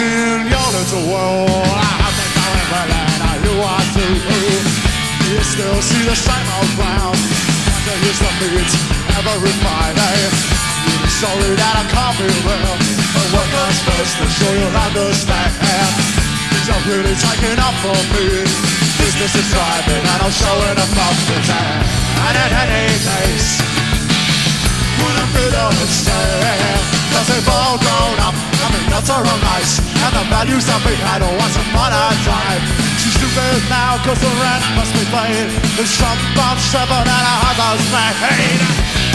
in your little world. I think I'm everything that you are too. You still see the same old ground. Wonder here's the beats every Friday. You're sorry that I can't be real, but what comes first to show you'll understand. Things are really taking up for me. Business is driving and I'm showing a fucking hand. And in any case, wouldn't be the mistake, cause they've all grown up. I mean, nuts are all nice, and the values that we had once upon a time. She's stupid now cause the rent must be paid. There's some about 7 and a half hours paid.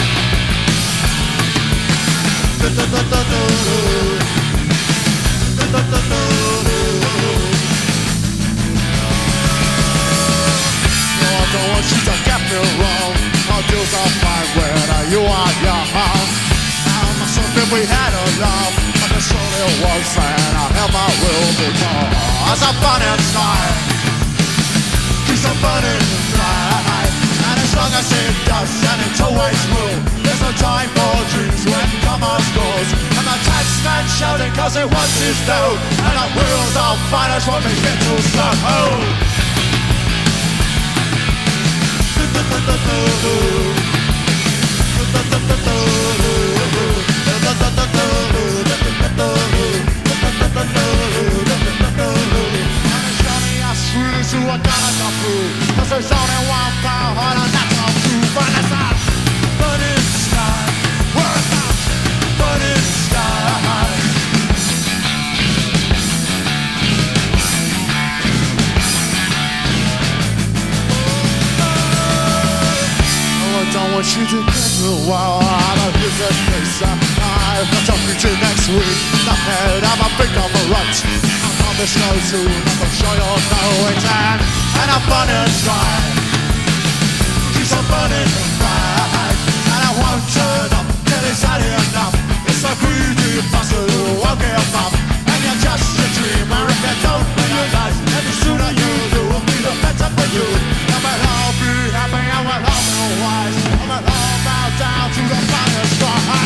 No, I don't want you to get me wrong. Our deals are fine when you are young. Something we had enough, but the soul it was and I held my will because I'm fun inside. Keeps on burning bright, and as long as it does, and it's always will. There's no time for dreams when commerce goes, and the taxman shouting cause it wants his dough, and the wheels on finance when we get to Stockholm. So I gotta go through, cause there's only one power hard and that's all true. But it's not burning sky, we're not burning sky. Oh, I don't want you to get me wild. I hear the face I've got to meet you next week. The head of a big on the right. The snow soon, I'm sure you'll know it's and I'm burning dry. Keeps on burning bright, and I won't turn up till it's had enough. It's a greedy bastard who won't give up, and you're just a dreamer if you don't realize. And the sooner you do, it'll be the better for you. And we'll all be happy and we'll all be wise, and we'll all bow down to the finest star.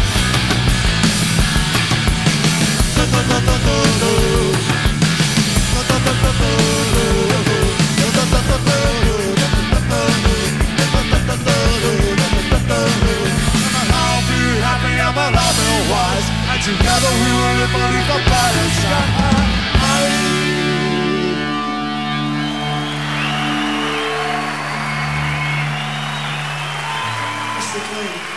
Together we will live beneath the brighter sky. Mr. Clean.